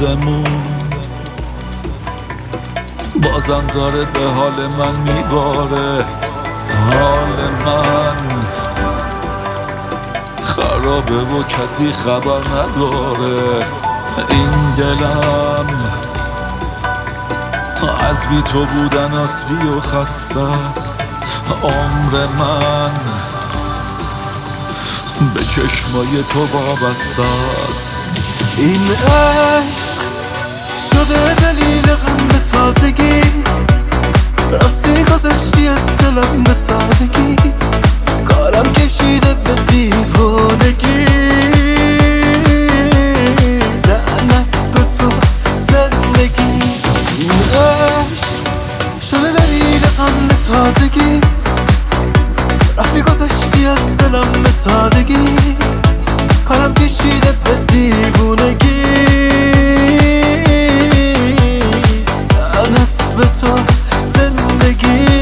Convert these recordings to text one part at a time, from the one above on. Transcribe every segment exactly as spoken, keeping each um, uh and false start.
آسمون بازم داره به حال من میباره. حال من خرابه و کسی خبر نداره. این دلم از بی تو بودن آسی و خسته است. عمر من به چشمای تو وابسته است. این عشق شده دلیل غم به تازگی، رفتی گذشتی از دلم به سادگی، کارم کشیده به دیوانگی. لعنت به تو زندگی. این عشق شده دلیل غم به تازگی، رفتی گذشتی از دلم به سادگی، کارم کشیده به دیوانگی. لعنت به تو زندگی.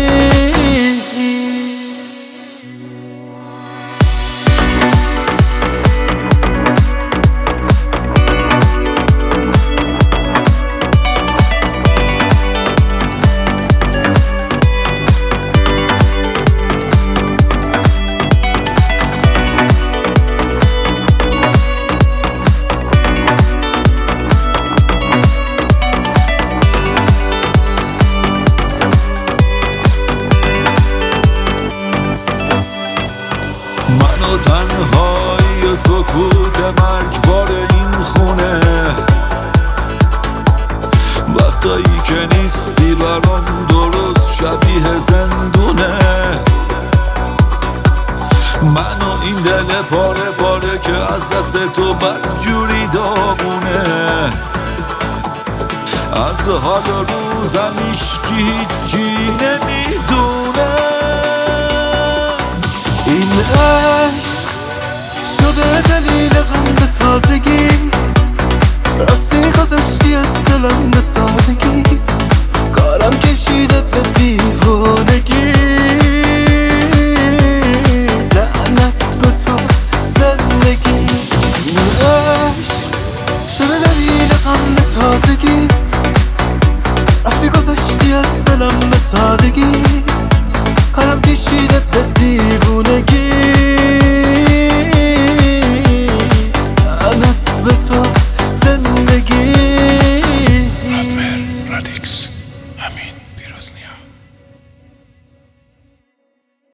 من و تنهایی و سکوت مرگبار این خونه، وقتایی که نیستی برام درست شبیه زندونه. من و این دل پاره پاره که از دست تو بدجوری داغونه. از حال روزم هیچکی هیچی نمیدونه. این عشق شده دلیل غم به تازگی، رفتی گذشتی از دلم به سادگی، کارم کشیده به دیوانگی. لعنت به تو زندگی. این عشق شده دلیل غم به تازگی، رفتی گذشتی از دلم به سادگی، کارم کشیده به